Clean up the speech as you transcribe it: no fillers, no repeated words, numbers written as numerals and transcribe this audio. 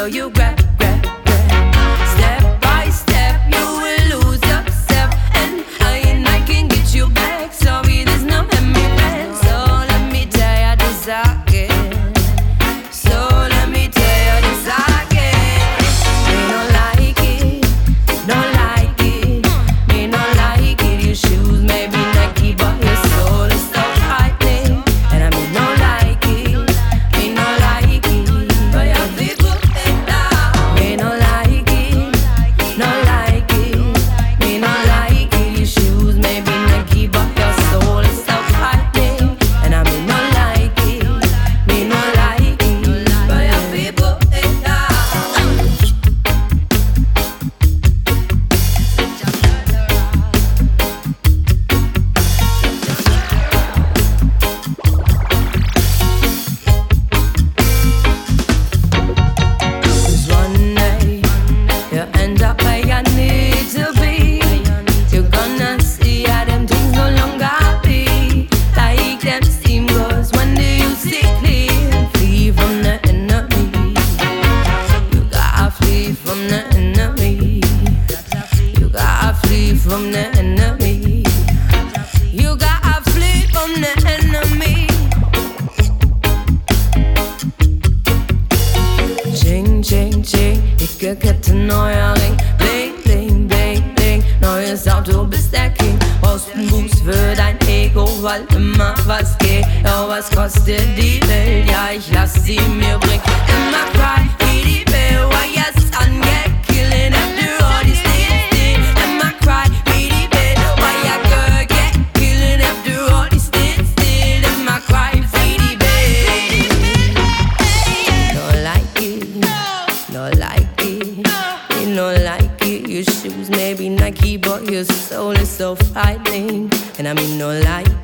you grab, grab, grab. Step by step, you will lose yourself, and I can get you back. Sorry, there's no hemi-red. So let me tell you this again. So let me tell you this again. Me no like it, no like it. Me no like it. Your shoes may be Nike, but your soul is so frightening. And I mean no like it, me no like it. But your people think that me no like it, no like it. Me no like it. Your shoes may be Nike, but your soul is so frightening. And I mean no like it, me no like it. But your people think that. Cause one day you end up where you need to be. You're gonna see how them things no longer be like them seem. Cause when do you see clear? Flee from the enemy. You gotta flee from the enemy. You gotta flee from the enemy. You gotta flee from the enemy. Ching, ching, ching. Ikke kettenøyring. Bling, bling, bling, bling. Når jeg sa du besteking. Rostenbus für dein Ego, weil immer was geht. Ja, was kostet die Welt? Ja, ich lass sie mir bringen. Immer cry, wie die Bell. Why your son get killing after all these things? Immer cry, wie die Bell. Why your girl get killing after all these things? Immer cry, wie die Bell. No like it, no like it. Me no like it. Your shoes may be Nike, but your soul is so frightening. And I mean no like